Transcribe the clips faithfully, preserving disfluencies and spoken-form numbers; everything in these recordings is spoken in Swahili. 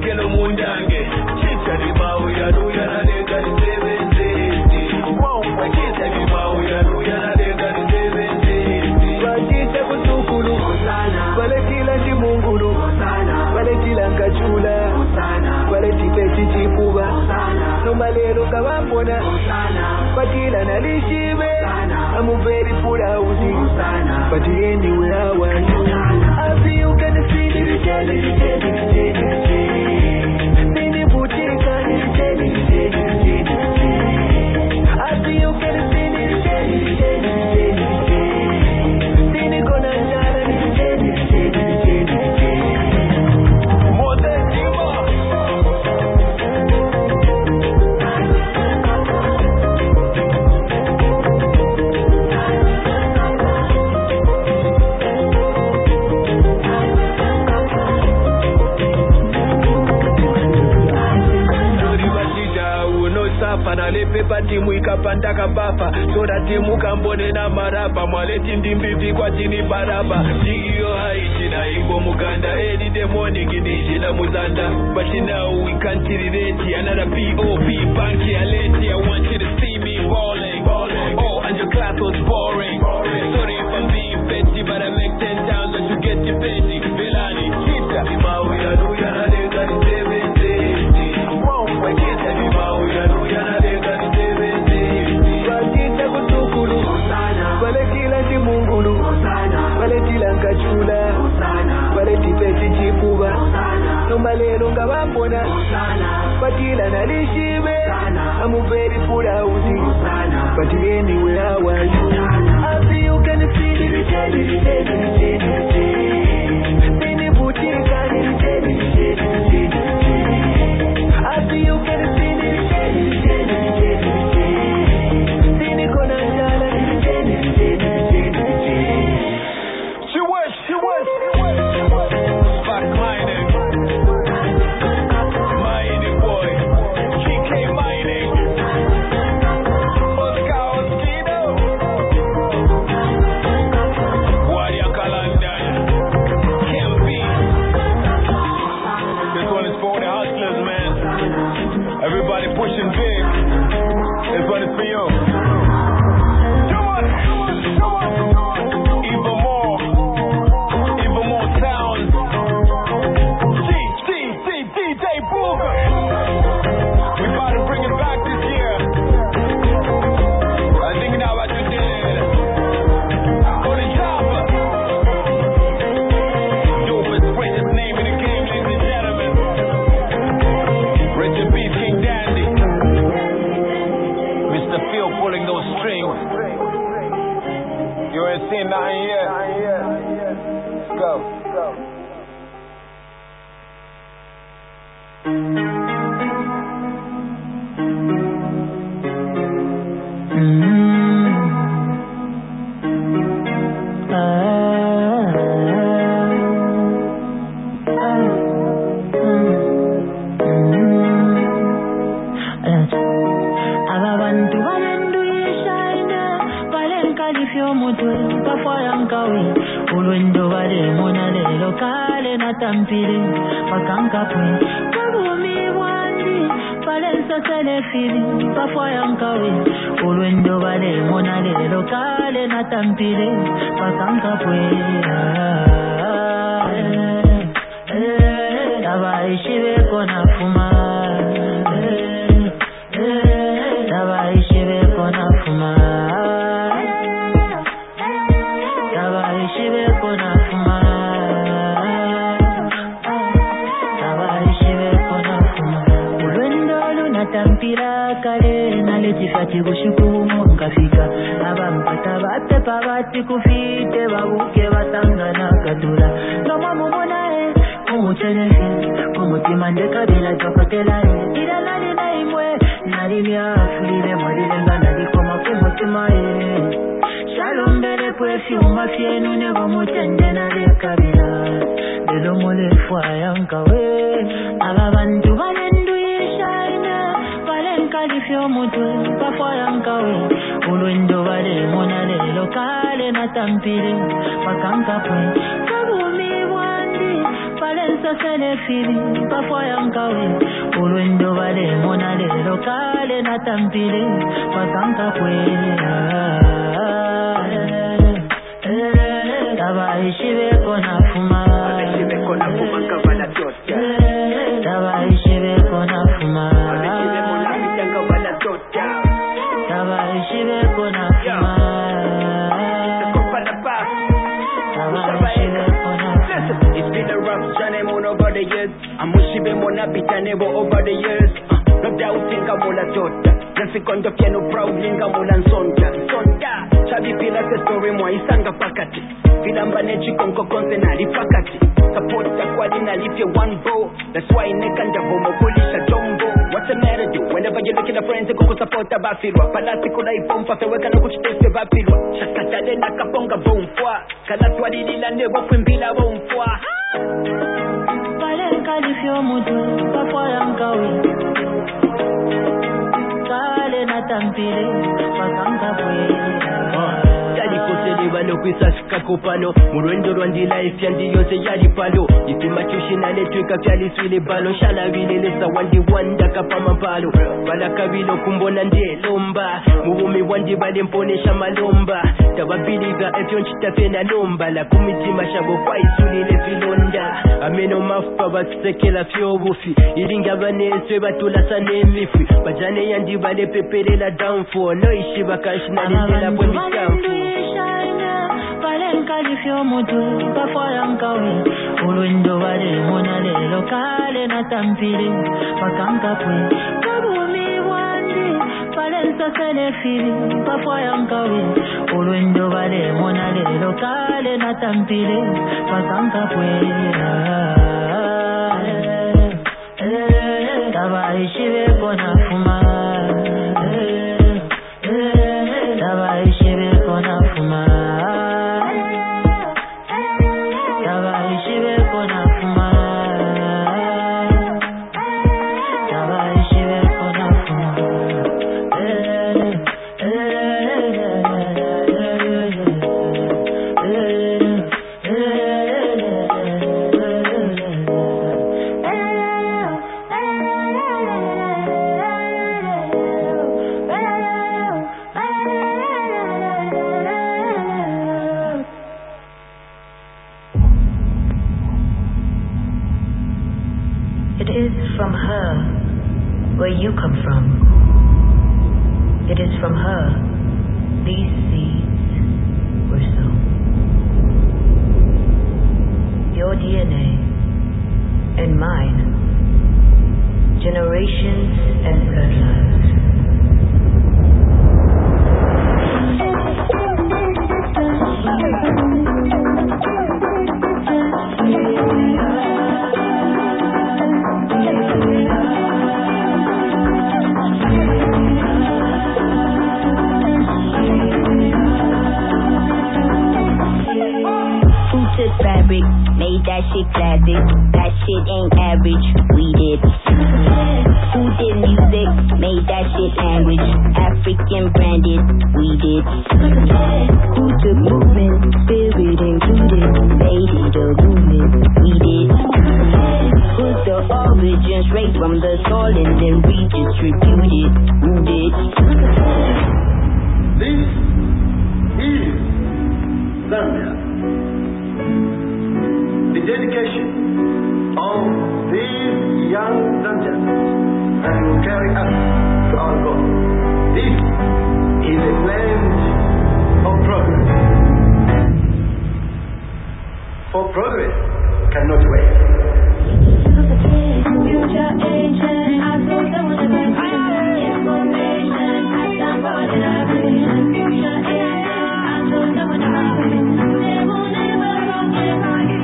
kelo mundange chita di mau ya nu ya na de ga de benzeti wow chita di mau ya nu ya na de ga de benzeti wajita kutukulu sana wale kila ndi mungulu sana wale kila ngachula sana wale tipeti chipuba sana nomalero kabapona sana patila nalishibe I'm very full house sana but anyway I want you I feel you can see the jelly jelly jelly Nini butika ni jelly jelly jelly I feel you can see the jelly jelly jelly Nini gonna jala ni jelly jelly jelly More than you are Panalepe patimu ikapanda kabafa Sora timu kambone na maraba Mwaleti ndimbivi kwa tini baraba Jiyo haiti na igbo muganda Early the morning inishi na muzanda But you know we can't relate Another P O P banky aleti I want you to see me balling Oh and your class was boring Sorry if I'm being petty But I make ten thousand to get you petty Vilani Kita Imawi ya nuya na lega ni seventy Wow Kita Imawi ya nuya na lega ni seventy Wajita kutukulu Wale kila ndi mungulu Wale kila nkachula Wale tipeti chipuba Nomalero nga bapona Patila nalishibe I'm very full house But anyway I want you I feel you can see the jelly jelly jelly Nini butika ni jelly jelly jelly I feel you can see the jelly jelly jelly Nini gonna jala ni jelly jelly jelly She was, she was, she was Back mining Mining boy G K mining Oscar Oskino Wadia Kalandan Kempi This one is for the hustlers, man. Everybody pushing big. This one is for you. Come on, come on. Even more, even more sounds. D, D, D, D J Booger. We got to bring it back this year. I think now what you did. Go to Java. Dopest, greatest name in the game, ladies and gentlemen. Rest in peace, King Dandy. Mister Phil pulling those strings. You ain't seen nothing yet. Let's go. Abantu balenduishaina balenkalifyo mutwe bafayankawe ulwendo bale mona lelo kale natampire bakankapwe babumi bwandi balensa telefili bafayankawe ulwendo bale mona lelo kale natampire bakankapwe abaishibe kona fuma Tabaishibe kona fuma Tabaishibe kona fuma Tabaishibe kona fuma Ulwendo lunatampira kale naletifati gushukumu nkafika Abampata batepa bati kufite babuke batangana katula Noma mumonae umuchenefi Umutima ndekabila chokotelae Ila nali na imwe Nalimia fulile mwalile nga nalikoma kumutima ye Shalom bele pwefi umafye nunego mutende nalekabila Lelo mulefwa yankawe Aba bantu balenduishaina Balenkalifyo mutwe bafwa yankawe Ulwendo bale mona lelo kale natampire Bakankapwe Kabumi bwandi Valenza se le fili, pa fuori ancawe. Uluendo vale monale locale na tampile, patanka kwea. Taba ishibe kona fuma. Ishibe kona fuma kavala tota. Taba ishibe kona fuma. Ishibe mona mitanga vala tota. Taba ishibe kona fuma. It's been a rough journey, moon over the years. I'm mushibe mona bitanebo over the years. Uh, no doubt think I'm all a tota. Nasi kondo piano proud linga mula nsonja. Nsonja. Chabi pila se story mwa isanga pakati. Filamba nechi konko konse na lipakati. Supporta kwa lina lifye one bow. That's why neka njabo mokulisha jombo. What's the matter do? Whenever you look at a friend, kuku supporta bafirwa. Palasi kuna ipompa feweka na kuchiteste bafirwa. Shakatale na kaponga bomfwa. Kalatwa lilila nebo kwimbila bomfwa. Kale kalifyo mutu, pakwa yankawe. Kale na tampile, pakanka kwea. Tali kosele balo kwisafika kopano. Murwendo rwandila ifyandi yose yali palo. Ifima chushi na letweka fyali swile balo. Shala vile lesa wandi wanda kapama palo. Bala kabilo kumbona ndiye lomba. Muhumi wandi bale mponesha malomba. Tababiliga efyon chitafena lomba. La kumitima shabo kwa isuli le filonda. Ameno mafupa batusekela fyo bufi. Iringa baneswe batula sane mifwi. Bajane yandi bale pepele la downfall. No ishi bakashi na lindela kwe mikamfu. Kalifyo mutu kafwa yankawe. Uluendo vale monale lokale na tampile, pakanka kwe. Kabumi wandi Valenza se le fili, kafwa yankawe. Uluendo vale monale lokale na tampile, pakanka kwe. Taba ishibe kona fuma. Taba ishibe kona fuma. From her where you come from. It is from her these seeds were sown. Your D N A and mine, generations and bloodlines. Fabric, made that shit classic. That shit ain't average, we did. Who did music, made that shit language. African branded, we did. Who took movement, spirit included, made it a movement, we did. Put the origin straight from the soil and then redistributed, who did. This is Zambia. The dedication of these young Zambians and will carry us to our goal. This is a land of progress. For progress cannot wait. Future agent, I told them when I got information, I stand by the navigation. Future agent, I told them when I got they will never wrong if I get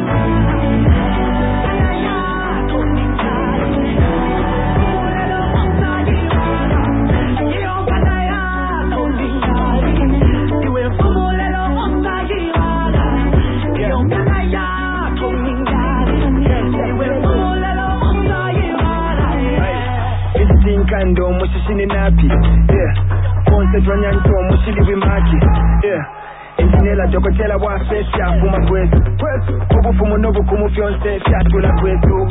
Kando musishini napi, yeah. Konse twanyanto mushili wimaki, yeah. Nela joko chela wa fesha fuma kwetu. Kwetu. Kubu fumu nobu kumu fionse fiatula kwetu.